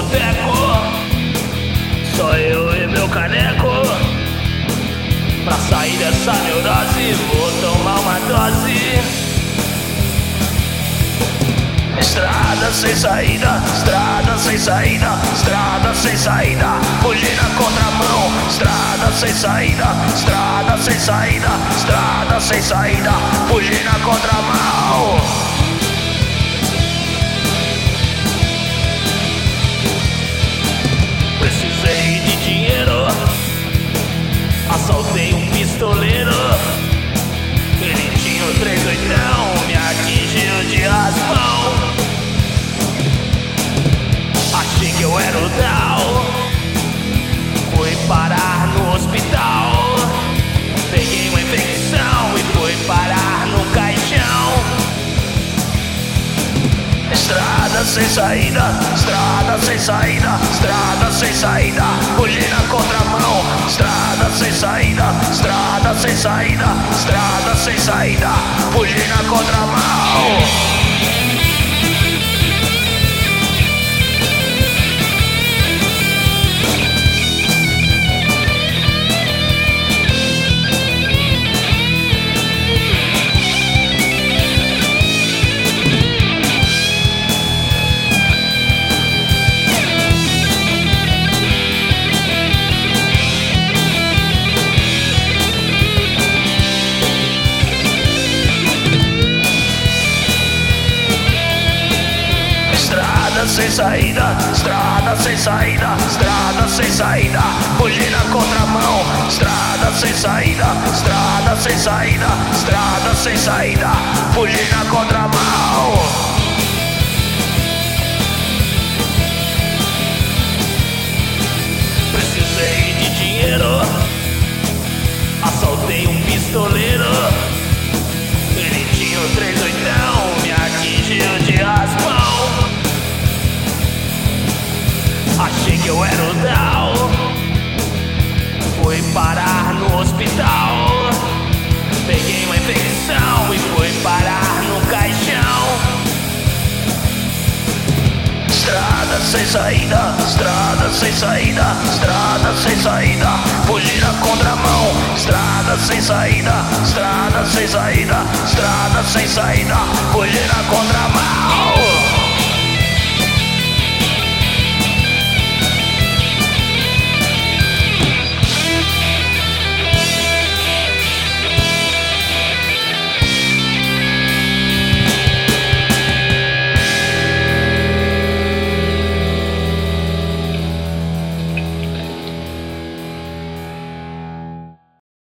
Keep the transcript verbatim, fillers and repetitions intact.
boteco, só eu e meu caneco. Pra sair dessa neurose, vou tomar uma dose. Estrada sem saída, estrada sem saída, estrada sem saída, fugir na contramão. Estrada sem saída, estrada sem saída, estrada sem saída, fugir na contramão. Precisei de dinheiro, assaltei um pistoleiro. Ele tinha um três oitão, me atingiu de raspão. Achei que eu era o tal, fui parar no hospital. Peguei uma infecção e fui parar no caixão. Estrada sem saída, estrada sem saída, estrada sem saída, fugir na contramão. Estrada sem saída, estrada sem saída, estrada sem saída, fugir na contramão. Estrada sem saída, estrada sem saída, estrada sem saída, fugir na contramão. Estrada sem saída, estrada sem saída, estrada sem saída, fugir na contramão. Precisei de dinheiro, assaltei um pistoleiro. Ele tinha um três oitão, me atingiu de raspão. Achei que eu era o tal, fui parar no hospital. Peguei uma infecção e fui parar no caixão. Estrada sem saída, estrada sem saída, estrada sem saída, fugir na contramão. Estrada sem saída, estrada sem saída, estrada sem saída, fugir na contramão.